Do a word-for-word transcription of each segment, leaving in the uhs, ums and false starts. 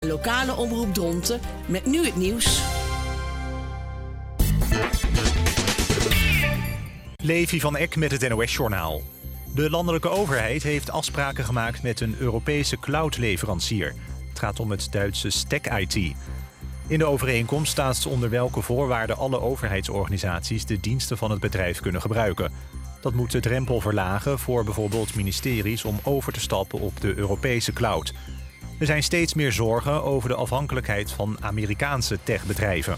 lokale omroep Dronten met nu het nieuws. Levi van Eck met het N O S-journaal. De landelijke overheid heeft afspraken gemaakt met een Europese cloudleverancier. Het gaat om het Duitse Stack I T. In de overeenkomst staat onder welke voorwaarden alle overheidsorganisaties de diensten van het bedrijf kunnen gebruiken. Dat moet de drempel verlagen voor bijvoorbeeld ministeries om over te stappen op de Europese cloud. Er zijn steeds meer zorgen over de afhankelijkheid van Amerikaanse techbedrijven.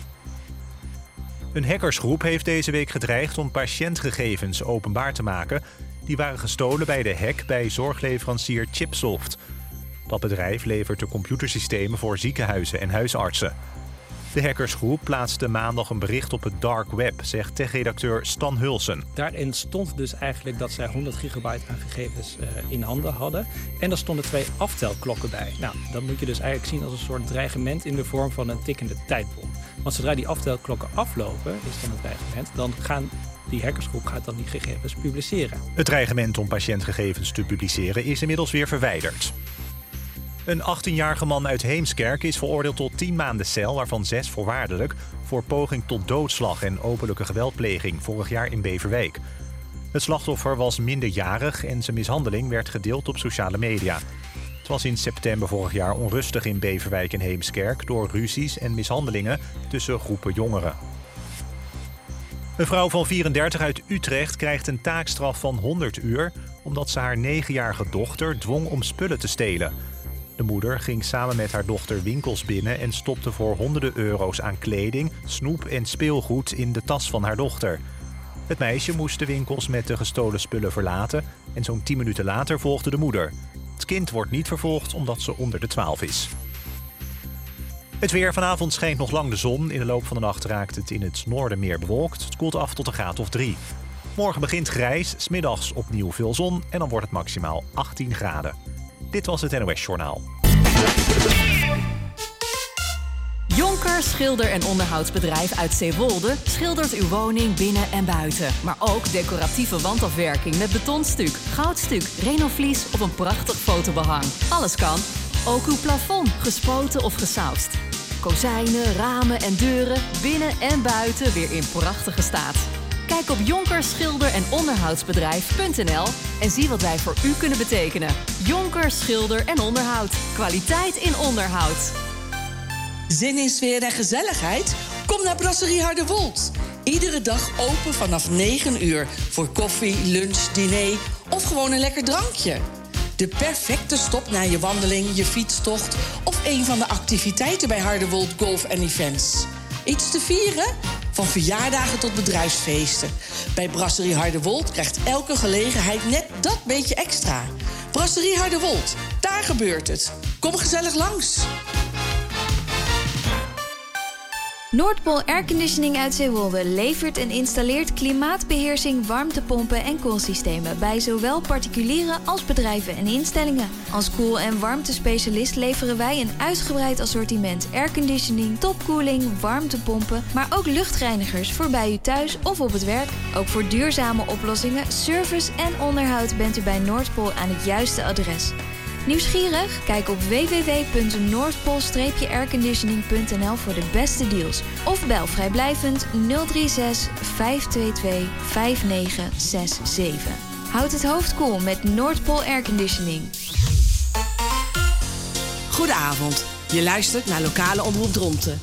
Een hackersgroep heeft deze week gedreigd om patiëntgegevens openbaar te maken. Die waren gestolen bij de hack bij zorgleverancier Chipsoft. Dat bedrijf levert de computersystemen voor ziekenhuizen en huisartsen. De hackersgroep plaatste maandag een bericht op het dark web, zegt techredacteur Stan Hulsen. Daarin stond dus eigenlijk dat zij honderd gigabyte aan gegevens uh, in handen hadden. En er stonden twee aftelklokken bij. Nou, dat moet je dus eigenlijk zien als een soort dreigement in de vorm van een tikkende tijdbom. Want zodra die aftelklokken aflopen, is dan het dreigement, dan gaan die hackersgroep gaat dan die gegevens publiceren. Het dreigement om patiëntgegevens te publiceren is inmiddels weer verwijderd. Een achttienjarige man uit Heemskerk is veroordeeld tot tien maanden cel, waarvan zes voorwaardelijk, voor poging tot doodslag en openlijke geweldpleging vorig jaar in Beverwijk. Het slachtoffer was minderjarig en zijn mishandeling werd gedeeld op sociale media. Het was in september vorig jaar onrustig in Beverwijk en Heemskerk door ruzies en mishandelingen tussen groepen jongeren. Een vrouw van vierendertig uit Utrecht krijgt een taakstraf van honderd uur... omdat ze haar negenjarige dochter dwong om spullen te stelen. De moeder ging samen met haar dochter winkels binnen en stopte voor honderden euro's aan kleding, snoep en speelgoed in de tas van haar dochter. Het meisje moest de winkels met de gestolen spullen verlaten en zo'n tien minuten later volgde de moeder. Het kind wordt niet vervolgd omdat ze onder de twaalf is. Het weer. Vanavond schijnt nog lang de zon. In de loop van de nacht raakt het in het noorden meer bewolkt. Het koelt af tot een graad of drie. Morgen begint grijs, 's middags opnieuw veel zon en dan wordt het maximaal achttien graden. Dit was het N O S-journaal. Jonker Schilder- en Onderhoudsbedrijf uit Zeewolde schildert uw woning binnen en buiten. Maar ook decoratieve wandafwerking met betonstuk, goudstuk, renovlies of een prachtig fotobehang. Alles kan. Ook uw plafond, gespoten of gesausd. Kozijnen, ramen en deuren, binnen en buiten weer in prachtige staat. Kijk op jonker schilder en onderhoudsbedrijf punt n l en zie wat wij voor u kunnen betekenen. Jonker Schilder en Onderhoud. Kwaliteit in onderhoud. Zin in sfeer en gezelligheid? Kom naar Brasserie Harderwold. Iedere dag open vanaf negen uur voor koffie, lunch, diner of gewoon een lekker drankje. De perfecte stop na je wandeling, je fietstocht of een van de activiteiten bij Harderwold Golf en Events. Iets te vieren? Van verjaardagen tot bedrijfsfeesten. Bij Brasserie Harderwold krijgt elke gelegenheid net dat beetje extra. Brasserie Harderwold, daar gebeurt het. Kom gezellig langs. Noordpool Airconditioning uit Zeewolde levert en installeert klimaatbeheersing, warmtepompen en koelsystemen bij zowel particulieren als bedrijven en instellingen. Als koel- en warmtespecialist leveren wij een uitgebreid assortiment airconditioning, topkoeling, warmtepompen, maar ook luchtreinigers voor bij u thuis of op het werk. Ook voor duurzame oplossingen, service en onderhoud bent u bij Noordpool aan het juiste adres. Nieuwsgierig? Kijk op w w w punt noordpool airconditioning punt n l voor de beste deals. Of bel vrijblijvend nul drie zes vijf twee twee vijf negen zes zeven. Houd het hoofd koel met Noordpool Airconditioning. Goedenavond. Je luistert naar lokale omroep Dronten.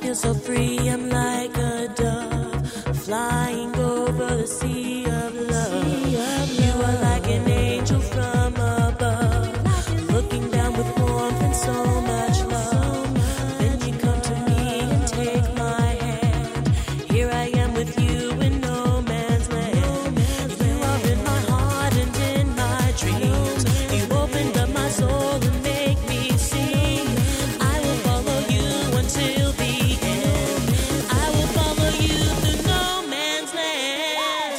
feel so free, I'm like a dove, flying over the sea of love. You are like an angel from above, looking down with warmth and so much love. Then you come to me and take my hand. Here I am with you in no man's land. You are in my heart and in my dreams. You opened up my soul and make me sing. I will follow you until the end. I will follow you through no man's land.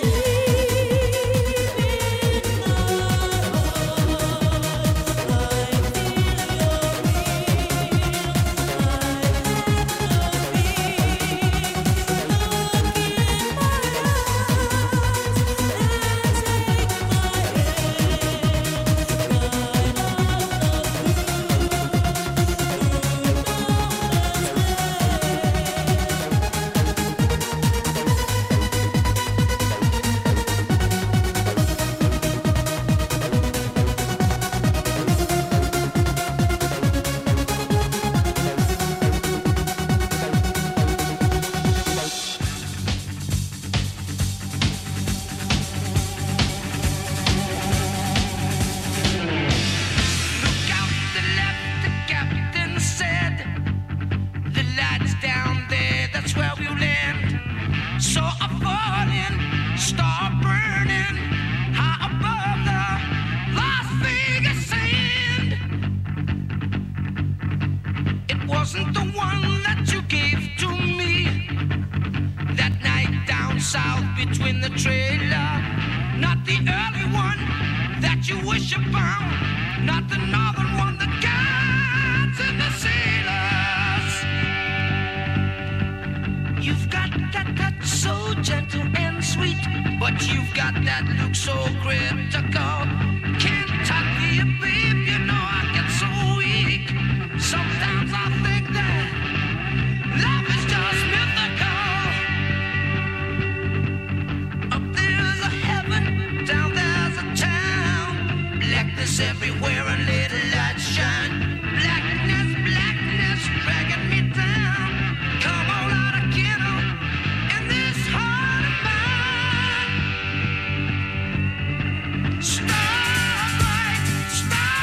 Look out the left, the captain said. The light's down there, that's where we'll land. So a falling star burning high above the Las Vegas sand. It wasn't the one that you gave to me that night down south between the trailer. Not the early one that you wish upon. Not the northern one, the guides and the sailors. You've got that touch so gentle and sweet, but you've got that look so critical. Can't talk to you, babe, you know I get so weak. Sometimes I think that life is just mythical. Up there's a heaven, down there's a town. Blackness everywhere and little lights shine. Blackness, blackness dragging me down. Come on out again oh, in this heart of mine. Starlight, starlight.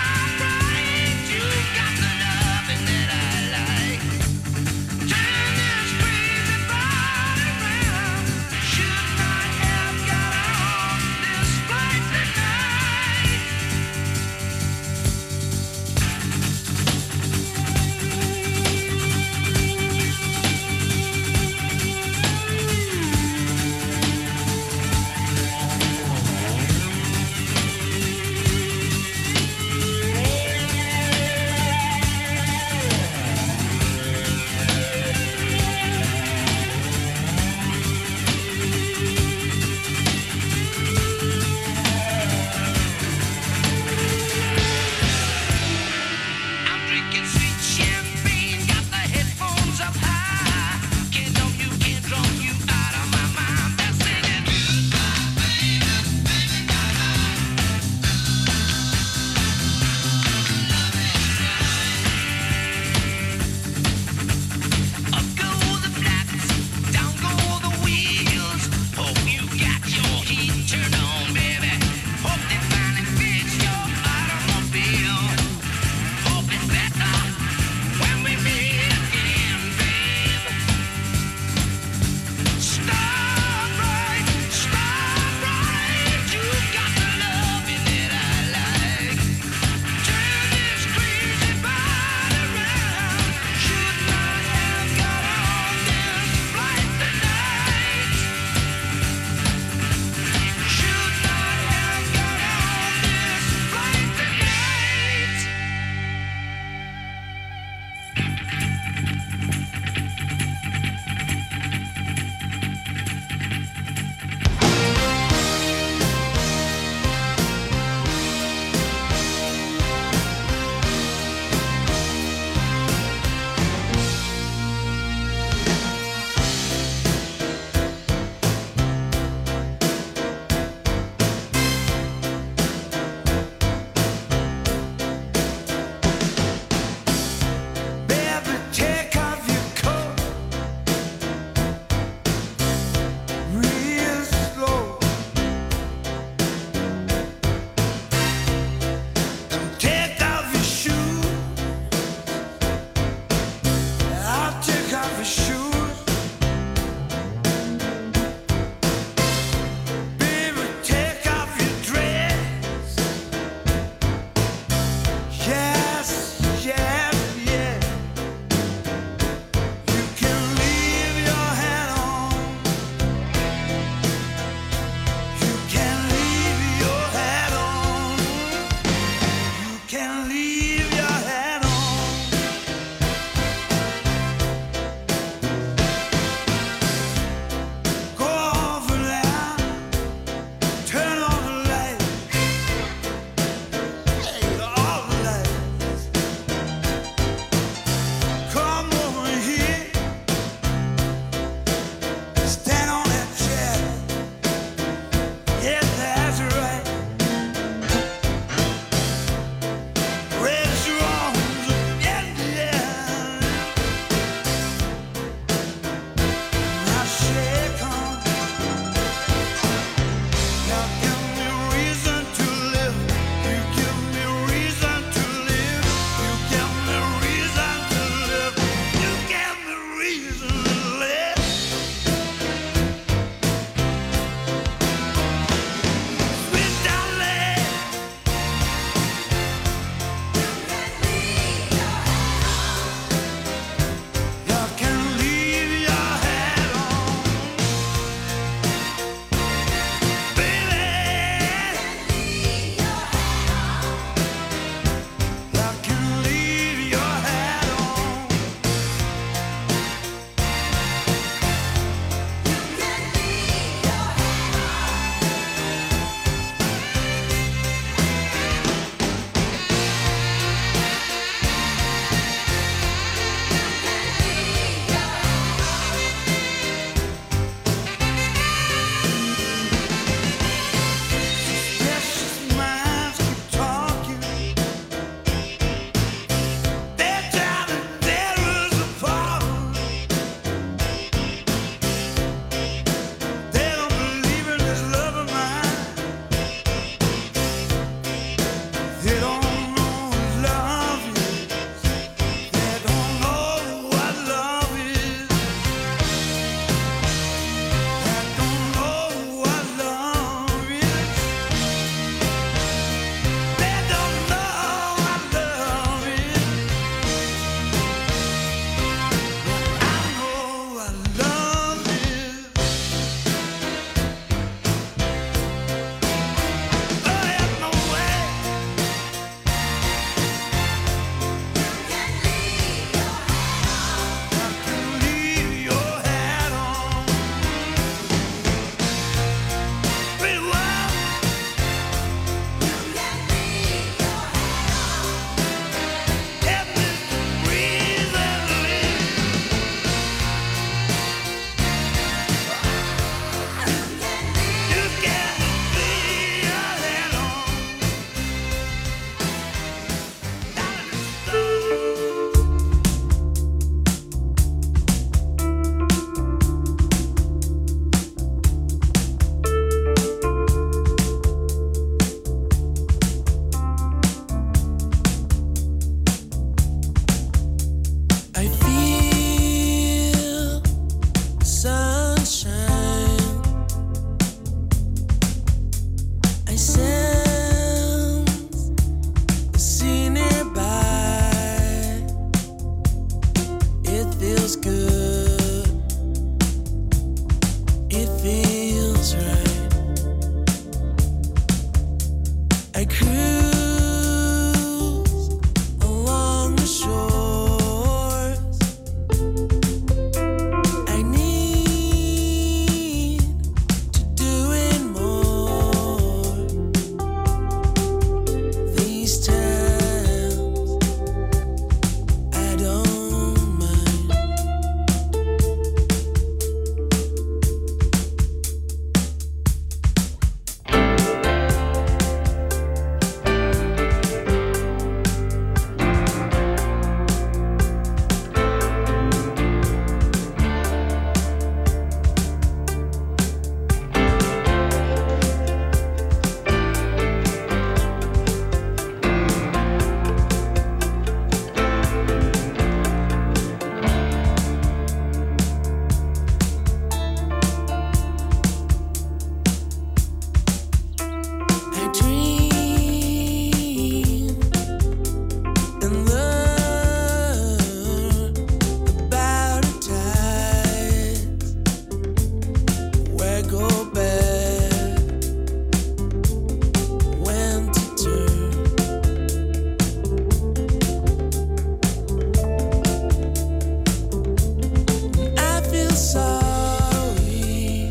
sorry.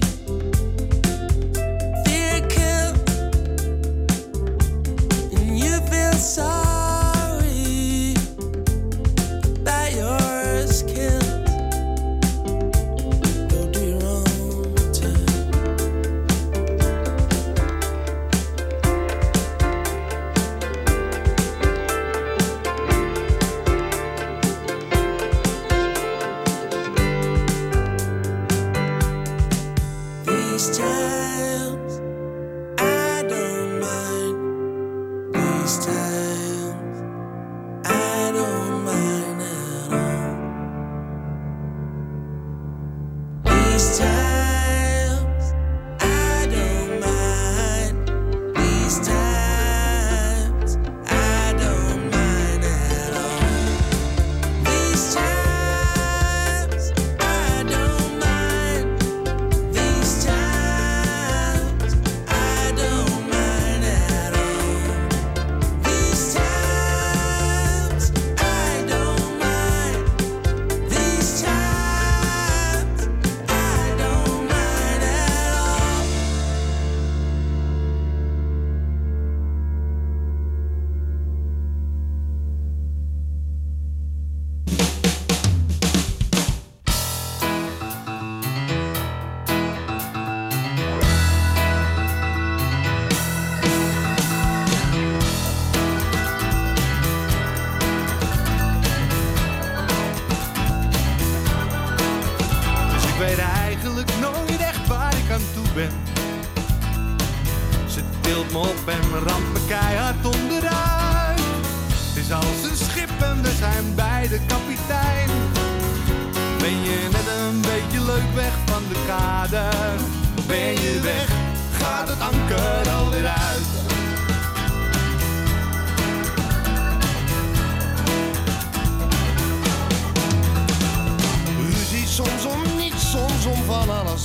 Fear killed, and you feel sorry that yours killed. Go do your own time. These times, I don't mind. These times, I don't mind at all. These times, I don't mind. These times, I don't mind at all. These times, I don't mind. These times, I don't mind at all. These times, I don't mind. These times, I don't mind at all. Dus ik weet eigenlijk nooit echt waar ik aan toe ben. Ze tilt me op en ramt me keihard onderuit. Het is als een schip en we zijn beide kapitein. Ben je net een beetje leuk weg van de kade? Ben je weg, gaat het anker alweer uit. Ruzie soms om niets, soms om van alles.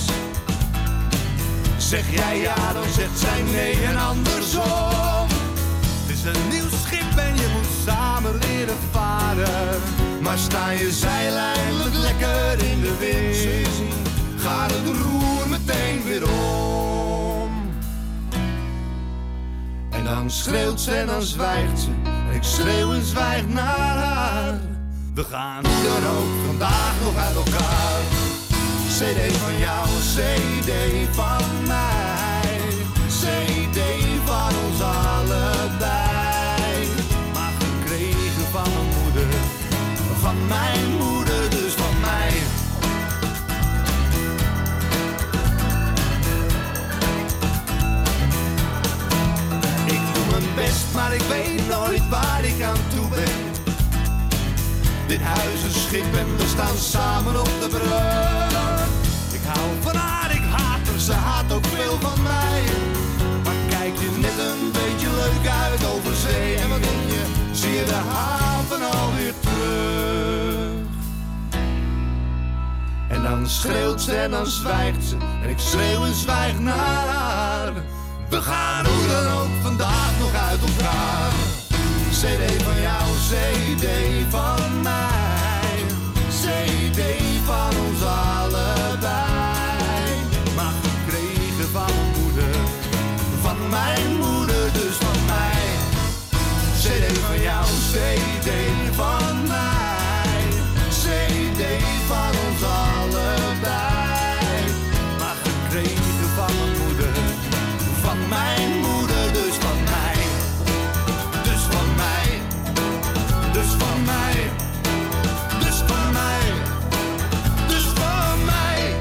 Zeg jij ja, dan zegt zij nee en andersom. Het is een nieuw schip en je moet samen leren varen. Maar sta je zeil eindelijk lekker in de wind, gaat het roer meteen weer om. En dan schreeuwt ze en dan zwijgt ze. En ik schreeuw en zwijg naar haar. We gaan hoe dan ook vandaag nog uit elkaar. C D van jou, C D van mij. C D van ons allebei. Maar gekregen van mijn moeder. Van mijn moeder, dus van mij. Ik doe mijn best, maar ik weet nooit waar ik aan toe ben. Dit huis is schip en we staan samen op de brug. Ik hou van haar, ik haat haar, ze haat ook veel van mij. Maar kijk je net een beetje leuk uit over zee. En wat denk je, zie je de haven alweer terug. En dan schreeuwt ze en dan zwijgt ze. En ik schreeuw en zwijg naar haar. We gaan hoe dan ook vandaag nog uit elkaar. C D van jou, C D van mij. C D van ons allebei. Maar gekregen van mijn moeder. Van mijn moeder, dus van mij. C D van jou, C D van mij. C D van ons allebei. Maar gekregen van mijn moeder. Van mijn moeder, dus van mij. Dus van mij. Dus van mij. Dus van mij. Dus van mij.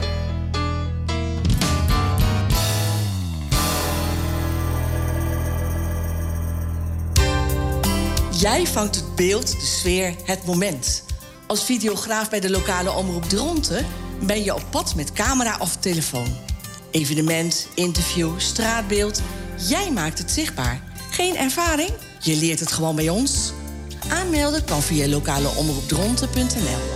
Jij vangt het beeld, de sfeer, het moment. Als videograaf bij de lokale omroep Dronten ben je op pad met camera of telefoon. Evenement, interview, straatbeeld. Jij maakt het zichtbaar. Geen ervaring? Je leert het gewoon bij ons. Aanmelden kan via lokaleomroepdronten punt n l.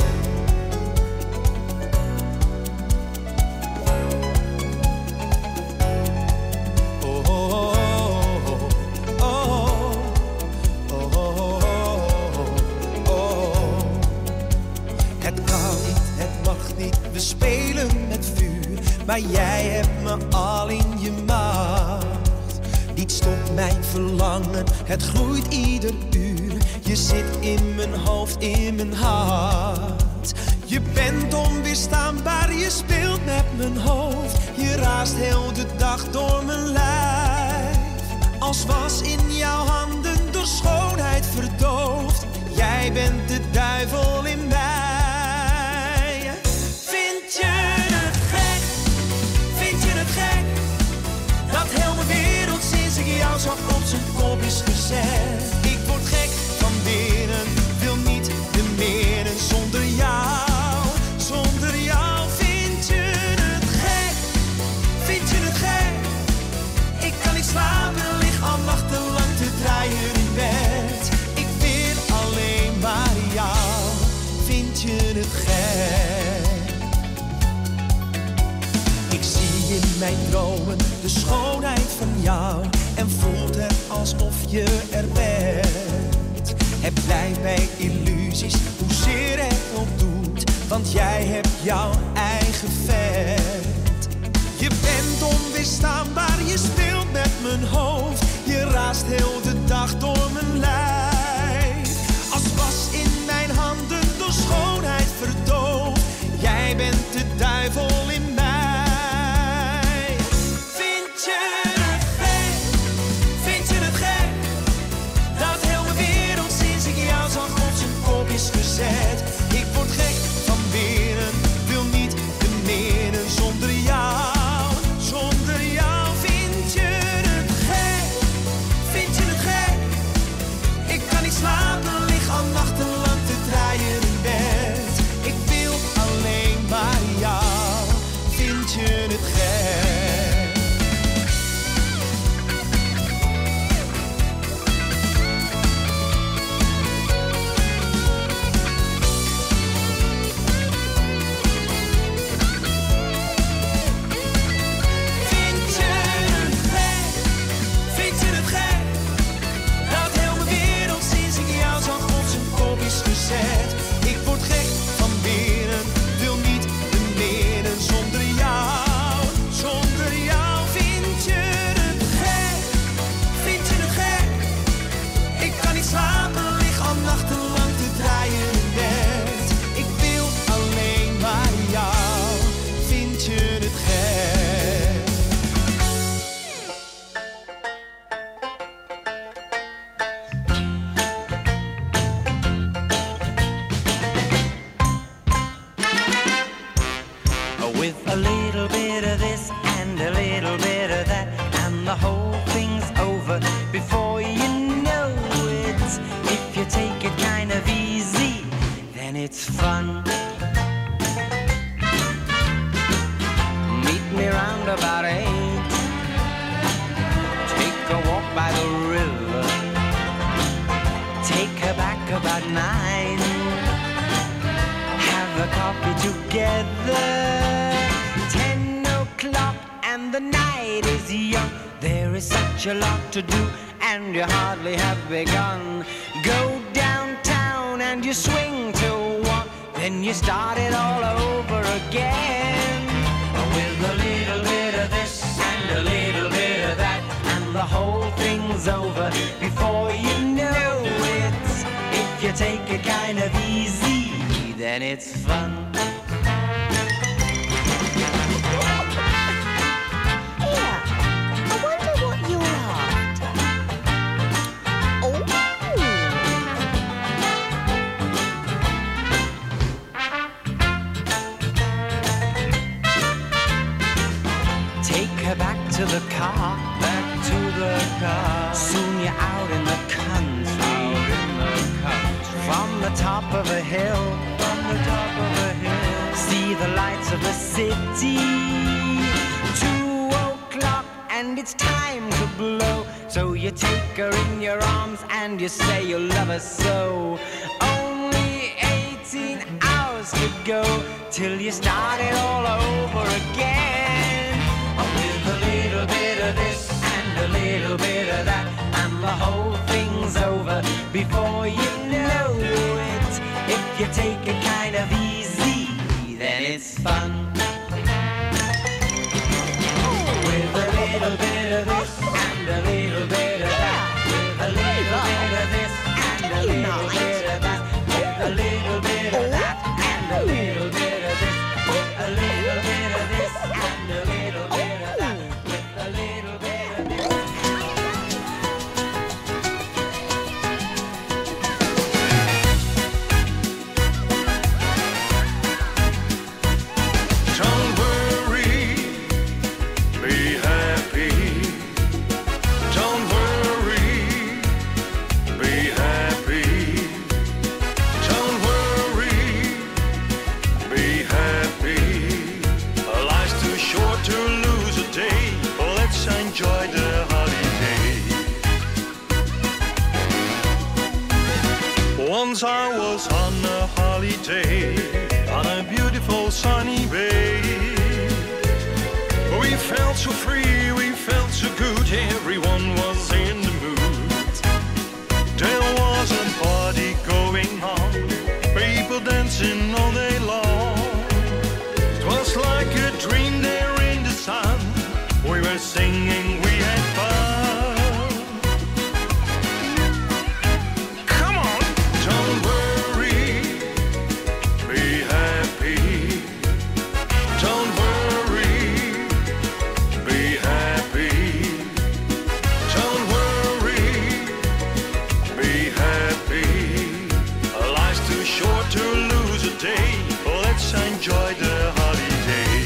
Het kan niet, het mag niet, we spelen met vuur, maar jij hebt me al in je macht. Niet stopt mijn verlangen, het groeit ieder uur. Je zit in mijn hoofd, in mijn hart. Je bent onweerstaanbaar, je speelt met mijn hoofd. Je raast heel de dag door mijn lijf. Als was in jouw handen door schoonheid verdoofd. Jij bent de duivel in mij. Vind je het gek? Vind je het gek? Dat heel mijn wereld sinds ik jou zag op zijn kop is gezet. Ik word gek van binnen, wil niet de meren zonder jou. Zonder jou vind je het gek? Vind je het gek? Ik kan niet slapen, lig al nachtenlang te draaien in bed. Ik wil alleen maar jou. Vind je het gek? Ik zie in mijn dromen de schoonheid van jou en voelt het alsof je er bent. Het blijft bij illusies, hoezeer het ook doet, want jij hebt jouw eigen vet. Je bent onweerstaanbaar, je speelt met mijn hoofd. Je raast heel de dag door mijn lijf. Als was in mijn handen door schoonheid verdoofd. Jij bent de duivel in mij. Vind je het gek? Vind je het gek? Dat heel mijn wereld sinds ik jou zag op zijn kop is gezet. Ik word gek van binnen, wil niet de meren zonder jou. Zonder jou vind je het gek? Vind je het gek? Ik kan niet slapen, lig al nachtenlang te draaien in bed. Ik wil alleen maar jou. Vind je het gek? Ik word gek van binnen, wil niet de meren zonder jou. Zonder jou vind je het gek? Vind je het gek? Ik kan niet slapen, lig al nachtenlang te draaien in bed. Ik wil alleen maar jou. Vind je het gek? With a little bit of this and a little bit of that, and the whole thing's over before you know it. If you take it kind of easy, then it's fun. Meet me round about eight. Take a walk by the river. Take her back about nine. Have a coffee together. Ten o'clock and the night is young. There is such a lot to do and you hardly have begun. Go downtown and you swing till one. Then you start it all over again. With a little bit of this and a little bit of that, and the whole thing's over before you know it. If you take it kind of easy, then it's fun. Here, I wonder what you're after. Oh. Take her back to the car, back to the car. Soon you're out in the country, out in the country. From the top of a hill, from the top of a hill, see the lights of the city. Two o'clock and it's time to blow. So you take her in your arms and you say you love her so. Only eighteen hours to go till you start it all over again. With a little bit of this and a little bit of that, and the whole thing's over before you know it. If you take it kind of easy, then it's fun. With a little bit of this and a little bit of that. With a little bit of this and a little bit of that. With a little bit of that and a little bit of this. With a little bit of this and a little bit of that. With a little bit of this. Don't worry, be happy. Don't worry, be happy. Don't worry, be happy. Life's too short to lose a day. Let's enjoy the holiday. Once I was on a holiday on a beautiful sunny bay. We felt so free, we felt so good, everyone was in the mood. There was a party going on, people dancing all day long. It was like a dream there in the sun, we were singing, we had fun. Come on, don't worry, be happy. Don't worry, be happy. Don't worry, be happy. Life's too short to lose a day. Let's enjoy the holiday.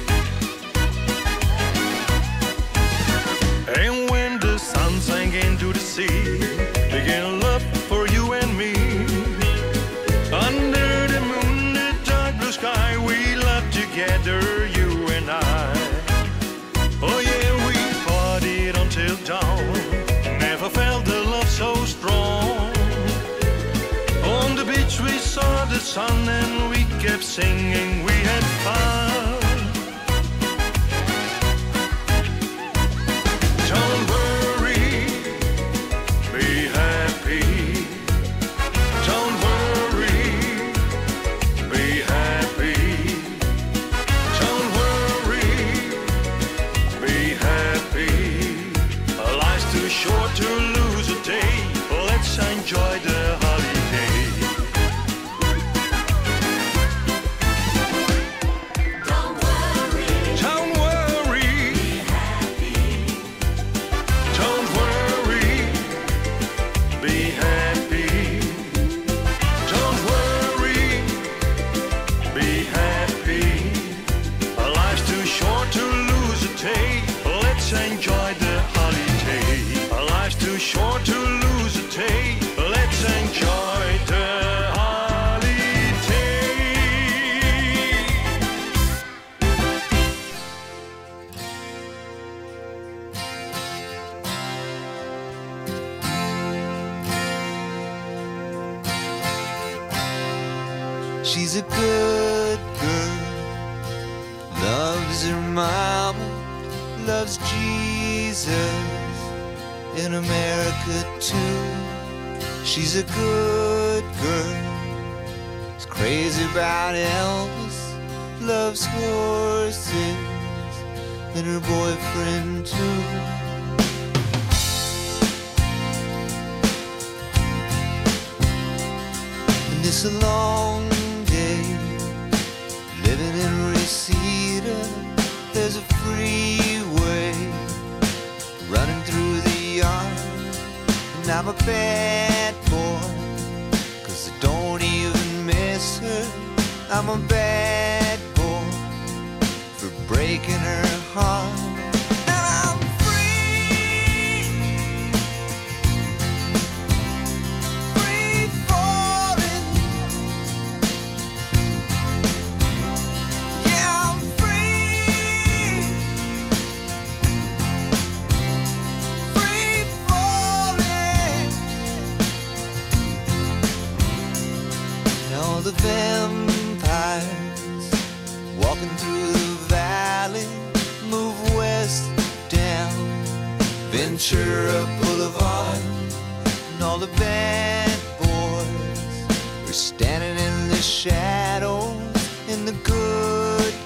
And when the sun sank into the sea, began love for you and me. Under the moon, the dark blue sky, we loved together, you and I. Oh yeah, we partied until dawn. Never felt the love so strong. On the beach we saw the sun and we kept singing, we had fun. Don't worry, be happy. Don't worry, be happy. Don't worry, be happy. Life's too short to lose a day. Let's enjoy the holiday. Don't worry, don't worry, be happy. Don't worry, be happy. Don't worry, be happy. Life's too short to lose a day. Let's enjoy the holiday. Life's too short to lose a day. Let's enjoy the holiday. She's a good girl, loves her mama, loves Jesus, in America too. She's a good girl, is crazy about Elvis, loves horses, and her boyfriend too. And it's a long day, living in Reseda. There's a freeway running through the yard, and I'm a bad boy, 'cause I don't even miss her. I'm a bad boy for breaking her heart. And I'm free, free falling. Yeah, I'm free, free falling. And all the vampires walking through the valley move west down Ventura Boulevard, and all the bad boys are standing in the shadows in the good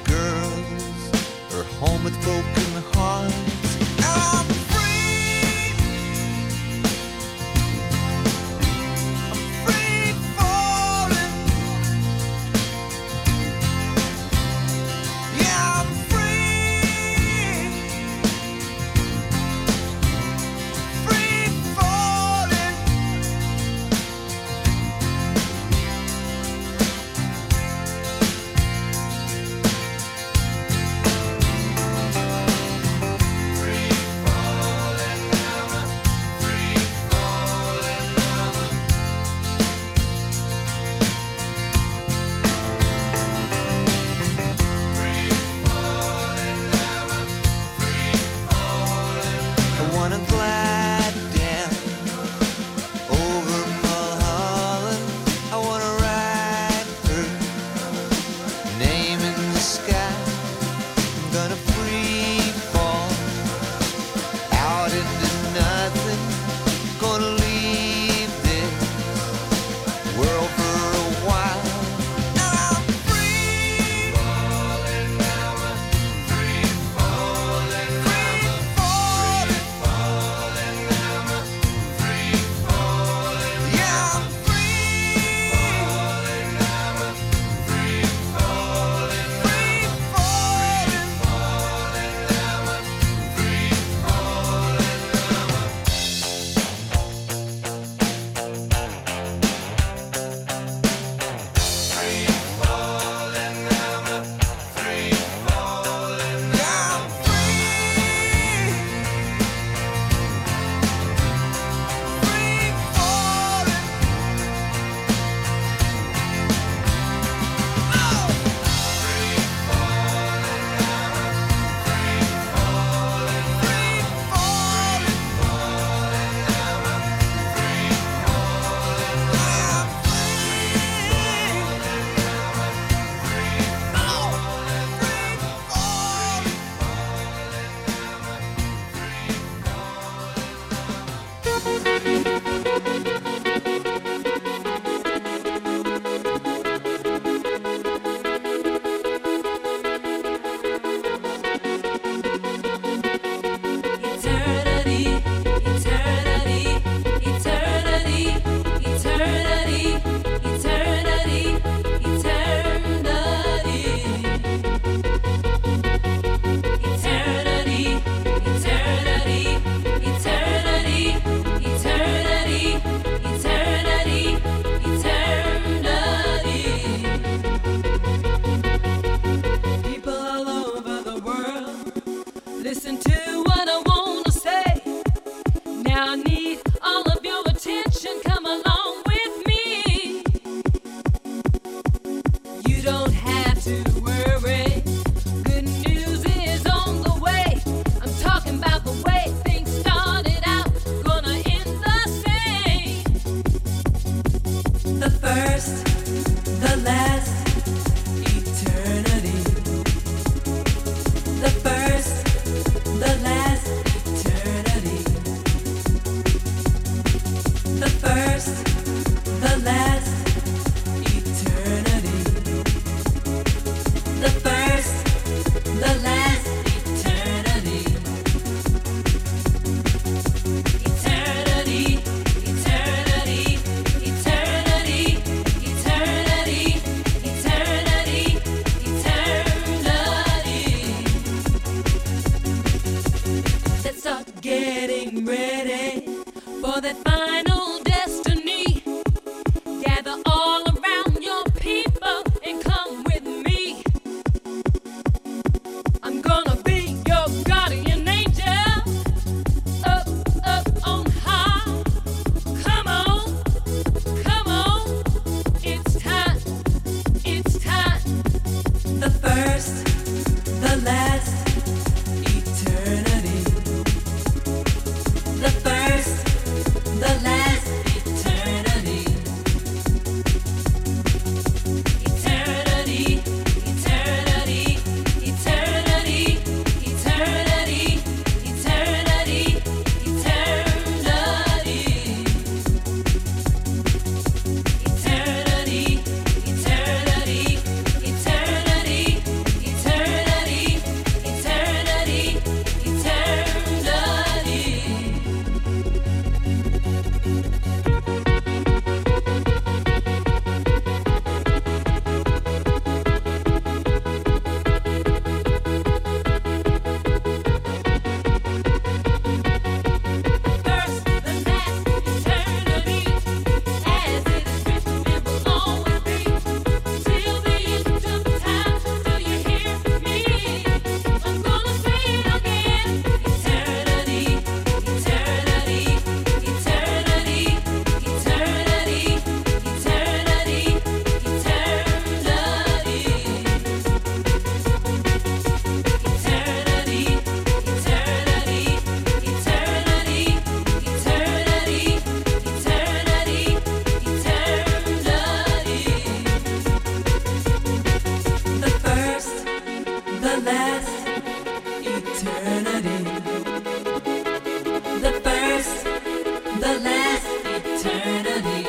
the last eternity. The first, the last eternity.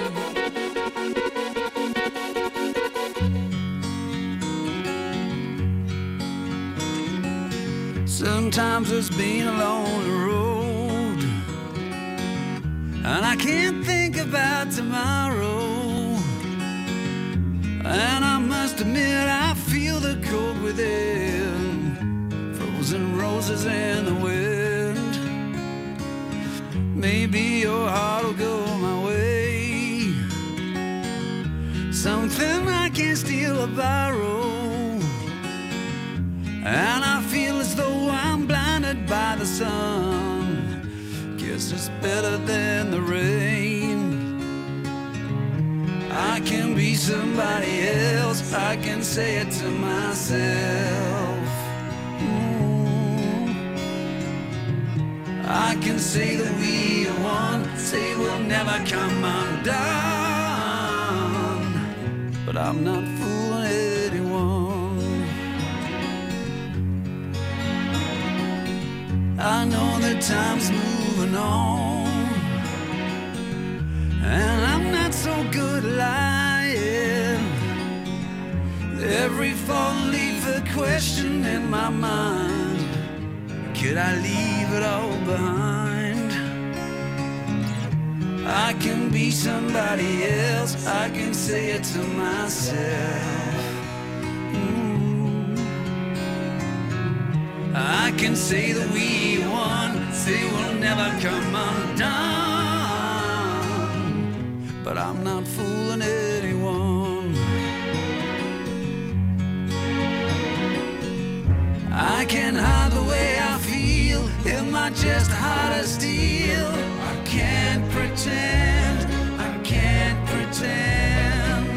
Sometimes it's been a lonely road, and I can't think about tomorrow. And I must admit I feel the cold within, frozen roses in the wind. Maybe your heart will go my way, something I can't steal or borrow. And I feel as though I'm blinded by the sun. Guess it's better than the rain. I can be somebody else, I can say it to myself. Mm. I can say that we are one, say we'll never come undone. But I'm not fooling anyone. I know that time's moving on, and I'm not so good lying. Every fallen leaf a question in my mind. Could I leave it all behind? I can be somebody else, I can say it to myself. Mm. I can say that we won, say we'll never come undone. But I'm not fooling anyone. I can't hide the way I feel, in my chest heart of steel. I can't pretend, I can't pretend.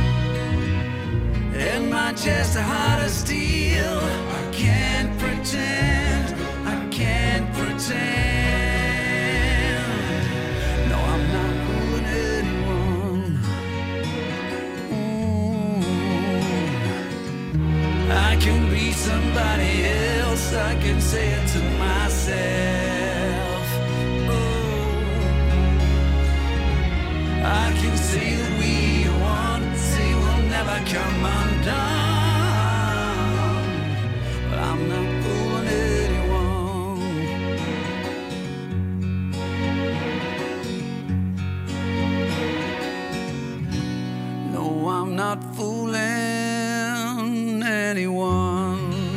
In my chest heart of steel, I can't pretend, I can't pretend. No, I'm not fooling anyone. Mm. I can be somebody else, I can say it to myself. Oh, I can say that we are one, say we'll never come undone. But I'm not fooling anyone. No, I'm not fooling anyone.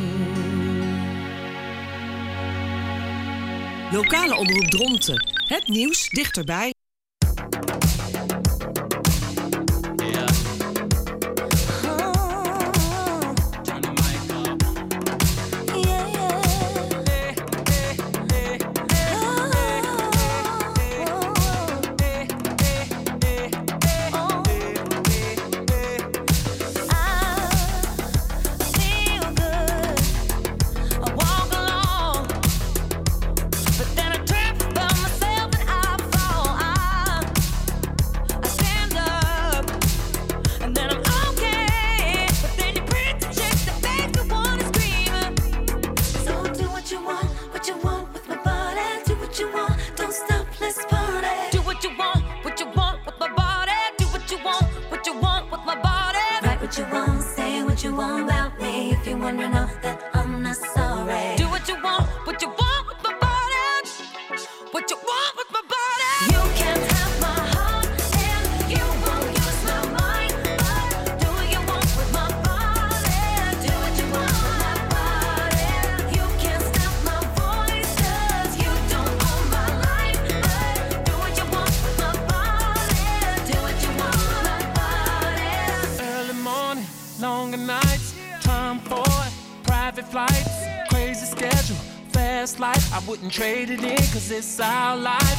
Lokale omroep Dronten. Het nieuws dichterbij. Trade it in, cause it's our life.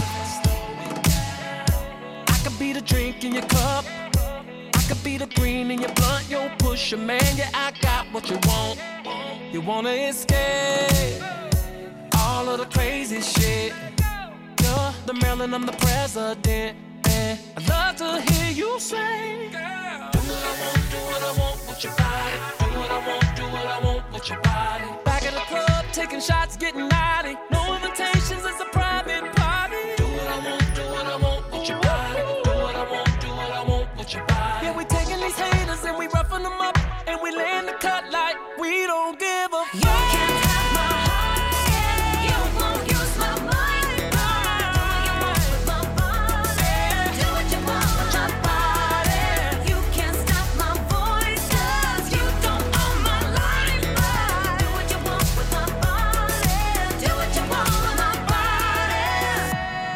I could be the drink in your cup, I could be the green in your blunt. Yo, push a man, yeah, I got what you want. You wanna escape all of the crazy shit. You're the Maryland, I'm the president, yeah. I'd love to hear you say, girl, do what I want, do what I want with your body. Do what I want, do what I want with your body. Back at the club, taking shots, getting naughty. No invitations, it's a private party. Do what I want, do what I want with your body. Do what I want, do what I want with your body. Yeah, we taking these haters and we roughing them up. And we lay in the cut like we don't give a fuck. You can't have my heart, you won't use my mind. Do what you want with my body. Do what you want with my body. You can't stop my voice, 'cause you don't own my life. Do what you want with my body. Do what you want with my body.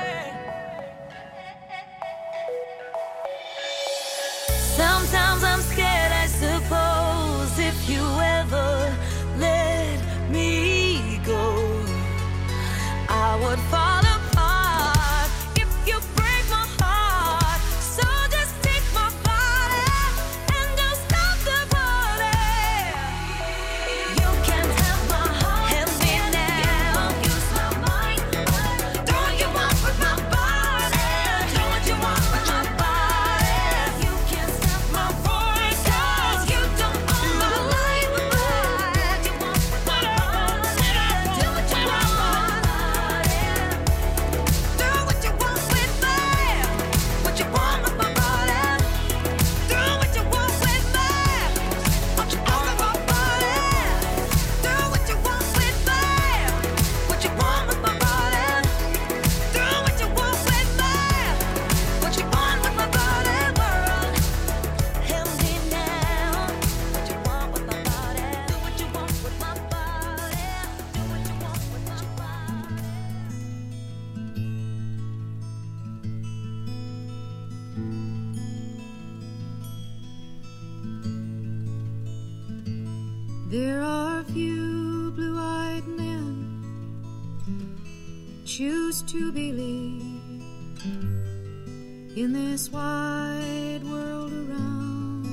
Sometimes I'm scared, I suppose, if you ever let me go, I would fall apart if you break my heart. So just take my body and don't stop the party. You can't have my heart, help me now. You won't use my mind. Do what you want with my body. Do what you want with my body. You can't stop my voice, 'cause you don't own my life. Do what you want with my body. Do what you want with my body. Do what you want with me. What you want with my body. Do what you want with me. What you want with my body. Do what you want with me. What you want with my body. Do what you want with me. What you want with my body, world. Help me now. What you want with my body. Do what you want with my body. Do what you want with my body. There are few blue-eyed men choose to believe in this wide world around.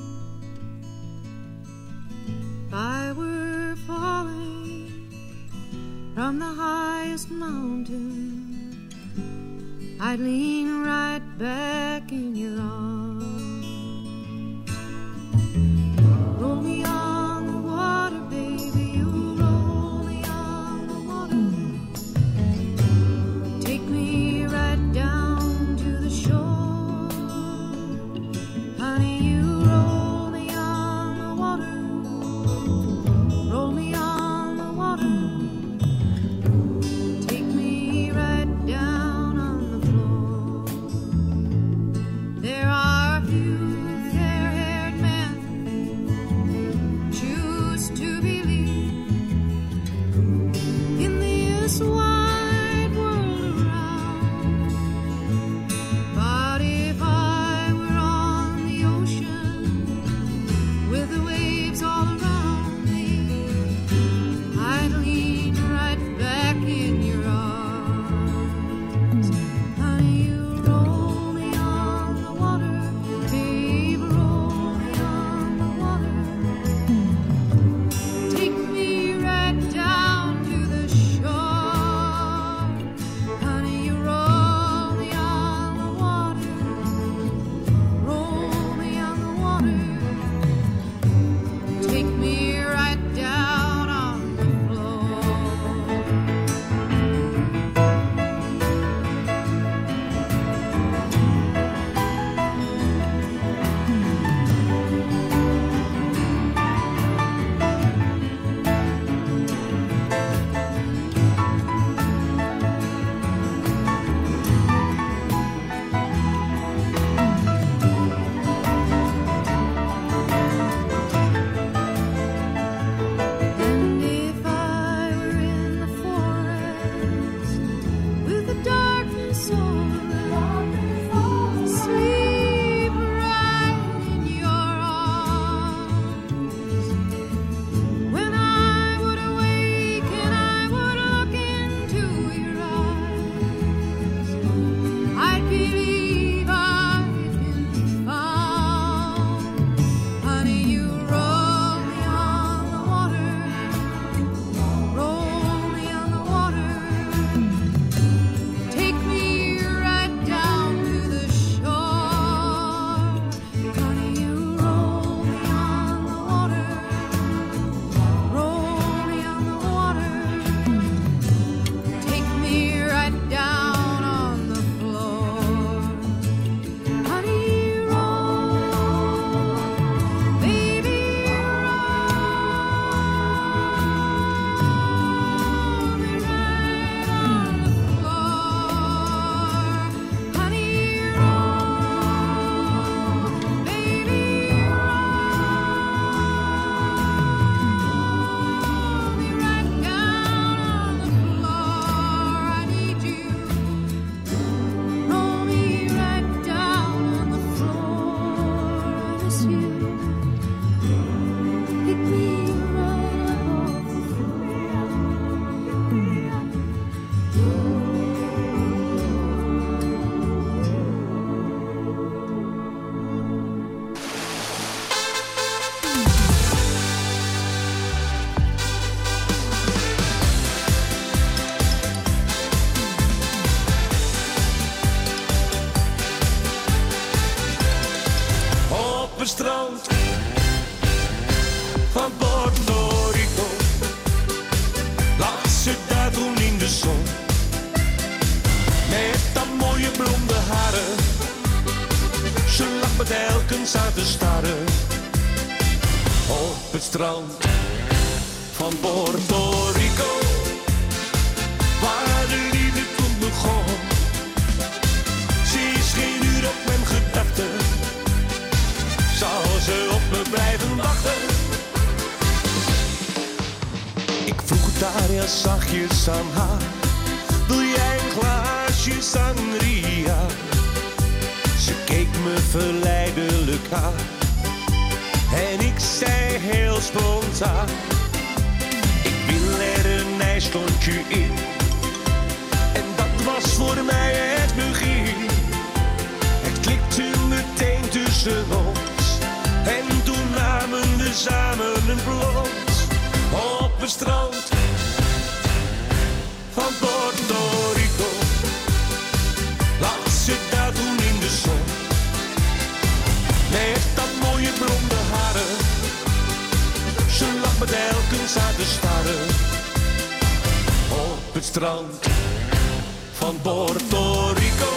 If I were falling from the highest mountain, I'd lean right back in your arms. Roll me on the water, baby, you roll me on the water. Take me right down to the shore. Honey, you roll me on the water. Roll me on the water. Take me right down on the floor. There are telkens aan te staren. Op het strand van Puerto Rico, waar de liefde toen begon. Ze is geen uur op mijn gedachten, zal ze op me blijven wachten. Ik vroeg daar heel zachtjes aan haar, wil jij een glaasje sangria? Ze keek me verleidelijk aan en ik zei heel spontaan, ik wil er een ijsklontje in. En dat was voor mij het begin. Het klikte meteen tussen ons en toen namen we samen een blond op het strand van Puerto Rico. Lag ze daar toen in de zon, met dat mooie blonde haren. Ze lag me telkens aan te staren. Op het strand van Puerto Rico,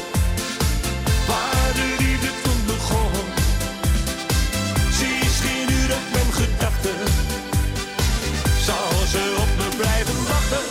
waar de liefde toen begon. Ze is geen uur op mijn gedachten, zal ze op me blijven wachten.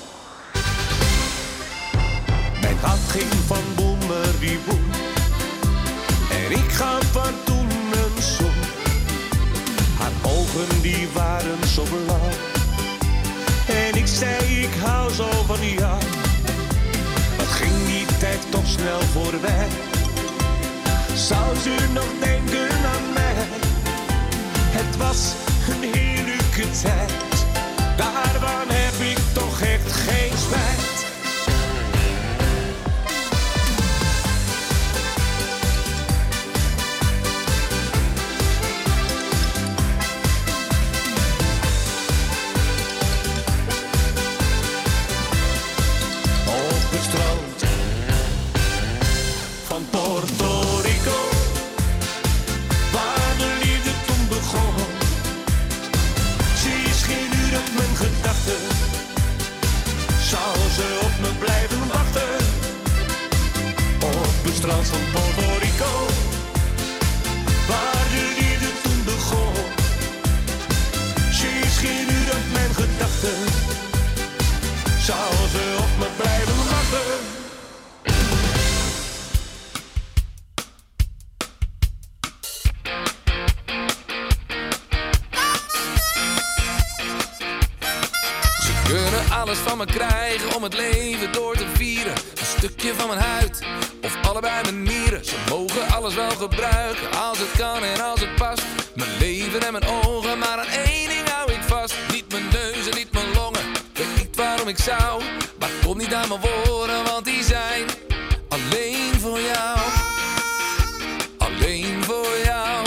Mijn hart ging van boemer die boem en ik gaf van toen een zoen. Haar ogen die waren zo blauw en ik zei ik hou zo van jou. Wat ging die tijd toch snel voorbij? Zou ze nog denken aan mij? Het was een heerlijke tijd, daarvan heb ik toch echt geen spijt. Zou ze op me blijven wachten? Op het strand van Puerto Rico, waar de liefde toen begon. Ze is geen uur op mijn gedachten, zou ze op me blijven wachten? Alles van me krijgen om het leven door te vieren. Een stukje van mijn huid of allebei mijn nieren. Ze mogen alles wel gebruiken als het kan en als het past. Mijn leven en mijn ogen, maar aan één ding hou ik vast. Niet mijn neus en niet mijn longen, weet niet waarom ik zou. Maar kom niet aan mijn woorden, want die zijn alleen voor jou. Alleen voor jou.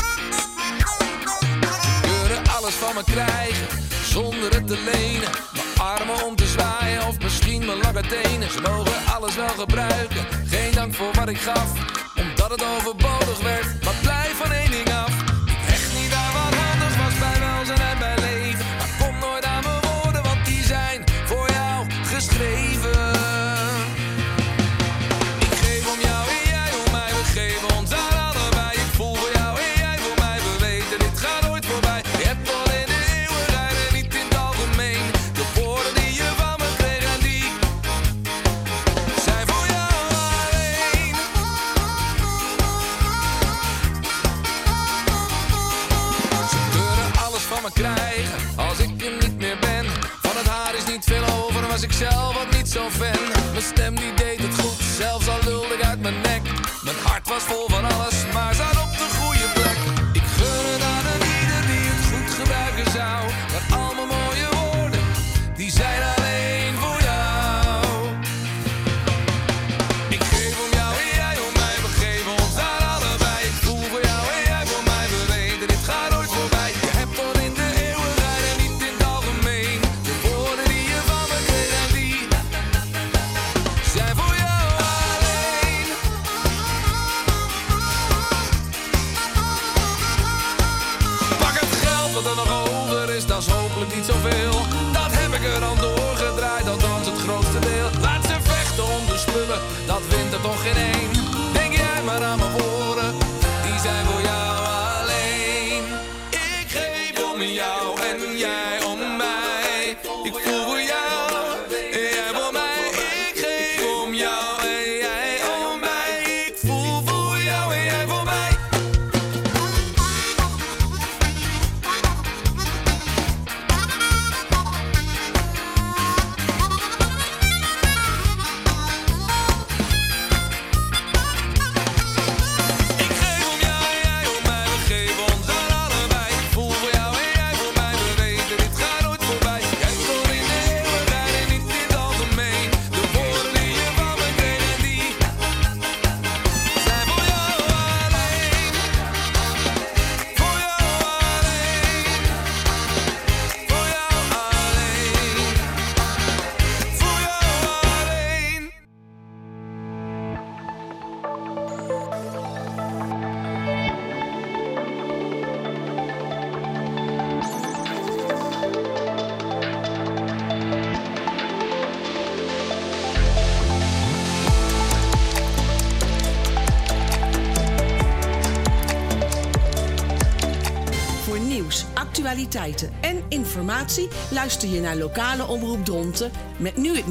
Ze kunnen alles van me krijgen zonder het te lenen. Armen om te zwaaien of misschien mijn lange tenen. Ze mogen alles wel gebruiken, geen dank voor wat ik gaf, omdat het overbodig werd, maar blijf van één ding af. Ik hecht niet aan wat anders was bij welzijn en bij leven, maar kom nooit aan mijn woorden, want die zijn voor jou geschreven. Ik geef om jou en jij om mij, we geven ons aan allebei. Ik voel voor jou en jij voor mij, we weten dit gaat nooit voorbij. Je hebt al in de eeuwigheid en niet in het algemeen. Krijgen als ik er niet meer ben. Van het haar is niet veel over, was ik zelf ook niet zo fan. Mijn stem die deed het goed, zelfs al lulde ik uit mijn nek. Mijn hart was vol van alles, maar zat op de goede plek. Ik gun het aan een ieder die het goed gebruiken zou. Maar al mijn mooie woorden, die zijn alleen voor jou. Ik geef om jou en jij om mij, we geven ons aan allebei. Ik voel voor jou en jij voor mij, we weten dit gaat nooit voorbij. Je hebt tot in de eeuwigheid en niet in het algemeen. De woorden die je van me kreeg en die zijn voor jou alleen. Pak het geld wat er nog over is, dat is hopelijk niet zoveel. Dat heb ik er dan doorgedraaid, althans het grootste deel. Laat ze vechten om de spullen, dat wint er toch geen één. Denk jij maar aan mijn woorden, actualiteiten en informatie luister je naar lokale omroep Dronten met nu het